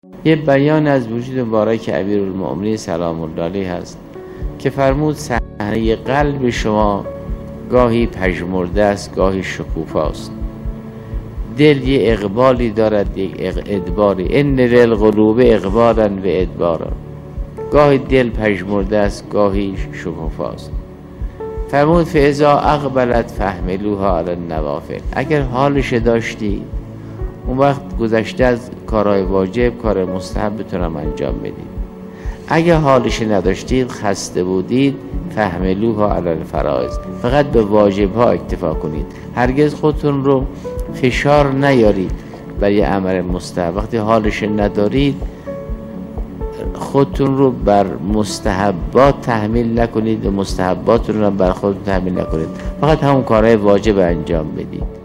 یه بیان از وجود مبارک امیرالمؤمنین سلام الله علیه هست که فرمود صحنه قلب شما گاهی پژمرده است، گاهی شکوفاست. دل یه اقبالی دارد، یک ادباری. ان للقلوب اقبالا و ادبارا. گاهی دل پژمرده است، گاهی شکوفاست. فرمود فاذا اقبلت فاحملوها علی النوافل. اگر حالش داشتی اون وقت گذشته از کارهای واجب، کار مستحب بتونم انجام بدید. اگه حالش نداشتید، خسته بودید، فاحملوها علی الفرائض، فقط به واجب ها اکتفا کنید. هرگز خودتون رو فشار نیارید برای عمل مستحب. وقتی حالش ندارید خودتون رو بر مستحبات تحمیل نکنید و مستحبات رو بر خودتون تحمیل نکنید. فقط همون کارهای واجب انجام بدید.